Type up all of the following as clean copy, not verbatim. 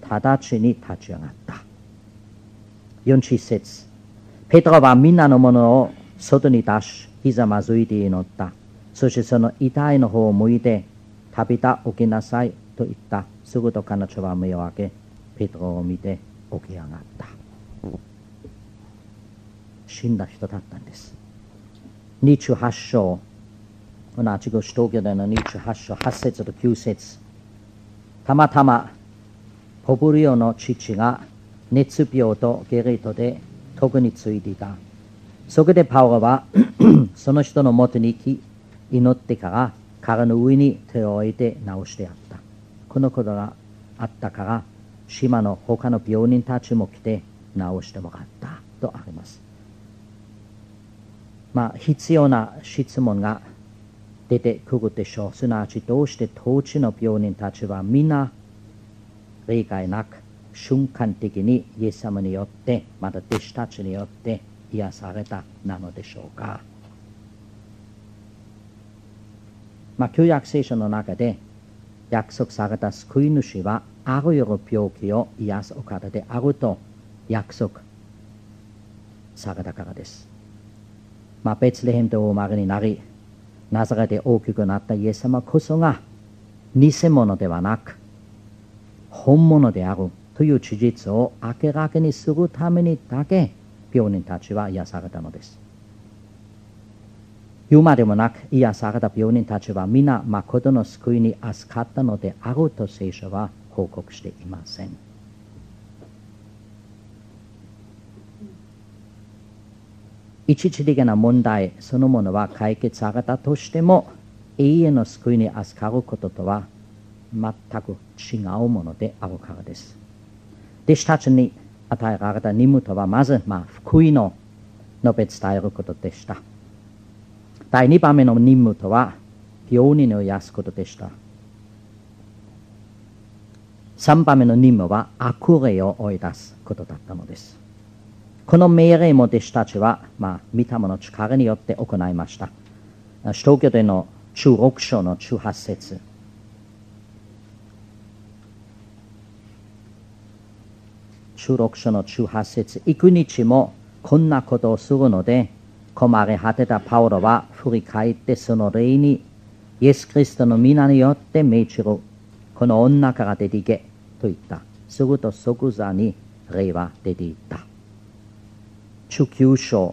直ちに立ち上がった。40節、ペトロはみんなのものを外に出し、ひざまずいて祈った。そしてその遺体の方を向いて、タビタ起きなさいと言った。すぐと彼女は目を開け、ペトロを見て起き上がった。死んだ人だったんです。28章、同じく使徒行伝の28章8節と9節、たまたまポブリオの父が熱病とゲリトで特についていた。そこでパウロはその人のもとに行き、祈ってから彼の上に手を置いて治してやった。このことがあったから、島の他の病人たちも来て治してもらったとあります。必要な質問が出てくるでしょう。すなわち、どうして当地の病人たちは皆例外なく瞬間的にイエス様によって、また弟子たちによって癒されたなのでしょうか。旧約聖書の中で約束された救い主はあらゆる病気を癒すお方であると約束されたからです。ベツレヘムでお生まれになり、ナザレで大きくなったイエス様こそが偽物ではなく本物であるという事実を明らかにするためにだけ病人たちは癒されたのです。言うまでもなく癒された病人たちは皆誠の救いに預かったのであると聖書は報告していません。一時的な問題そのものは解決されたとしても、永遠の救いに預かることとは全く違うものであるからです。弟子たちに与えられた任務とはまず、福音を述べ伝えることでした。第2番目の任務とは病人を癒すことでした。3番目の任務は悪霊を追い出すことだったのです。この命令も弟子たちは、御霊の力によって行いました。使徒行伝の16章の18節、16章の18節、幾日もこんなことをするので、困り果てたパウロは振り返ってその霊にイエス・キリストの皆によって命じる。この女から出て行けと言った。すると即座に霊は出て行った。19章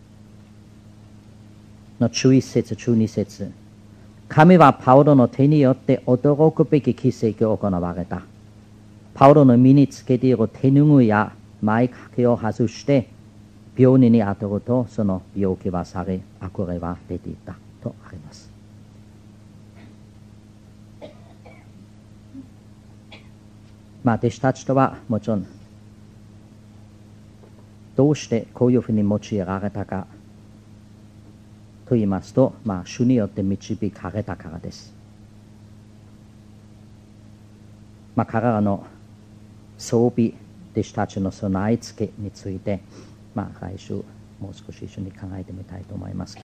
の11節12節、神はパウロの手によって驚くべき奇跡を行われた。パウロの身につけている手ぬぐいや前掛けを外して病人に当たると、その病気は去り、悪霊は出ていったとあります。弟子たちとはもちろんどうしてこういうふうに用いられたかと言いますと、主によって導かれたからです。彼らの装備、弟子たちの備え付けについて、来週もう少し一緒に考えてみたいと思います。